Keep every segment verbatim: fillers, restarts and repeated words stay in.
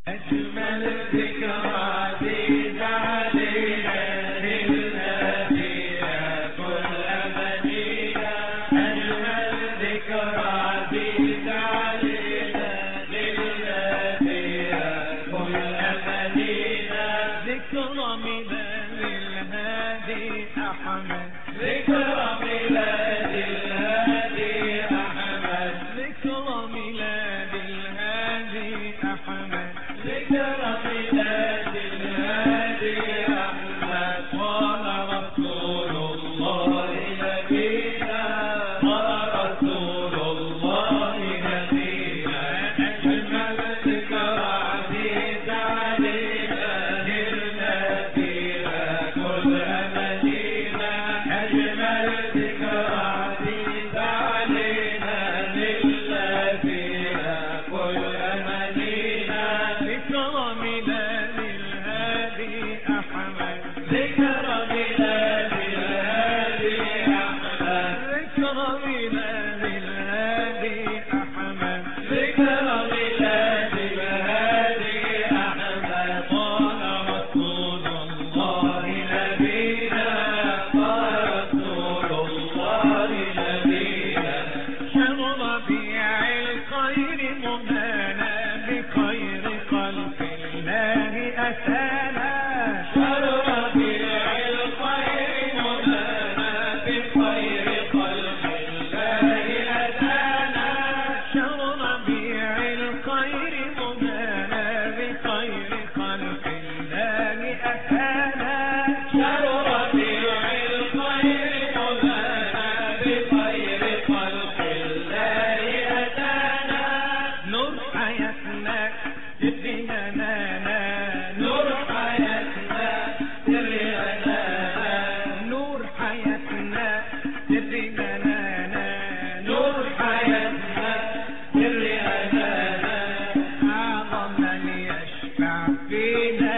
أجمل ذكرى عزيز علينا للنبي كل أمانينا. أجمل ذكرى عزيز علينا للنبي كل أمانينا. ذكرى ميلاد الهادي أحمد، ذكرى ميلاد الهادي أحمد، ذكرى ميلاد الهادي أحمد، ذكرى ميلاد الهادي أحمد. قال رسول الله نبينا، قال رسول الله نبينا. أجمل ذكرى عزيز علينا للنبي كل أمانينا. أجمل ذكرى عزيز علينا للنبي كل أمانينا. ذكرى ميلاد الهادي أحمد، ذكرى ميلاد الهادي أحمد، ذكرى ميلاد الهادي أحمد، ذكرى ميلاد الهادي أحمد. قال رسول الله نبينا، قال رسول الله نبينا. شهر ربيع الخير مهانا بخير خلق الله أتانا. شهر ربيع الخير مهانا بخير خلق الله أتانا. شهر ربيع الخير مهانا بخير خلق الله أتانا. شهر ربيع الخير مهانا بخير خلق الله أتانا. نور حياتنا تدينا نانا، نور حياتنا تدينا نانا، نور حياتنا تدينا نانا، نور حياتنا تدينا نانا. أعظم من يشفع فينا،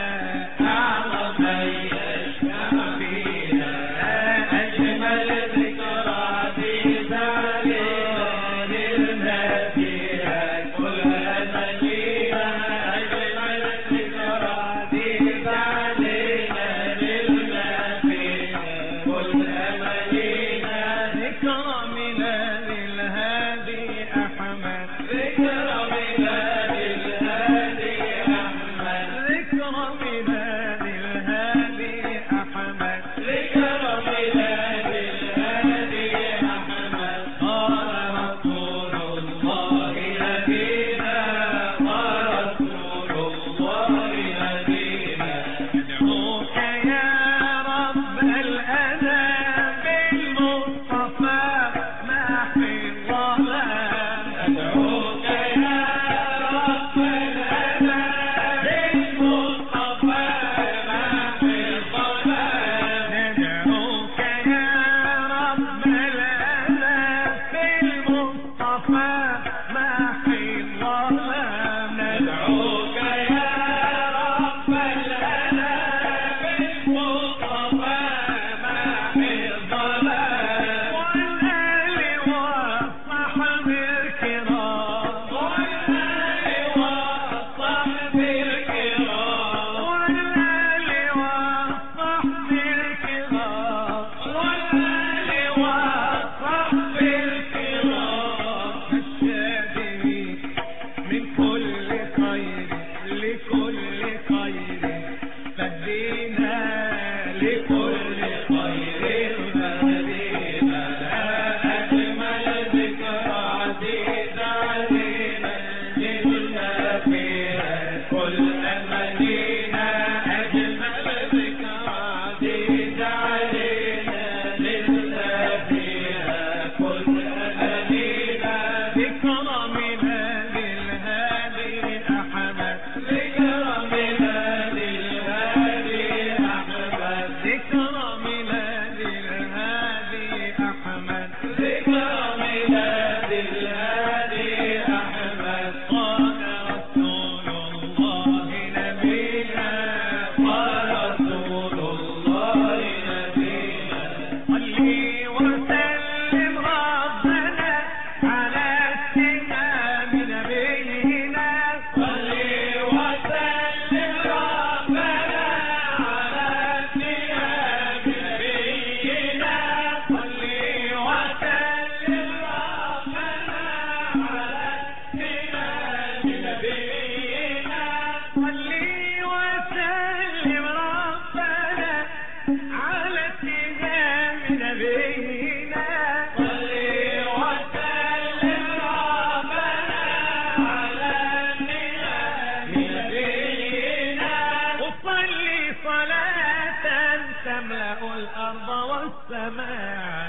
أعظم من يشفع فينا. أجمل ذكرى عزيز علينا للنبي كل أمانينا. أجمل ذكرى عزيز علينا للنبي كل أمانينا. ذكرى ميلاد الهادي أحمد، ذكرى ميلاد الهادي أحمد، ذكرى ميلاد الهادي أحمد، ذكرى ميلاد الهادي أحمد. قال رسول الله نبينا، قال رسول الله نبينا. أدعوك يا رب الأنام بالمصطفى محي الظلام. أدعوك يا رب الأنام بالمصطفى محي الظلام. ندعوك يا رب الأنام بالمصطفى محي الظلام. ندعوك يا رب الأنام بالمصطفى محي الظلام. والآل والصحب الكرام، والآل والصحب الكرام، والآل والصحب الكرام، والآل والصحب الكرام. الشادي من كل خير الأرض والسماء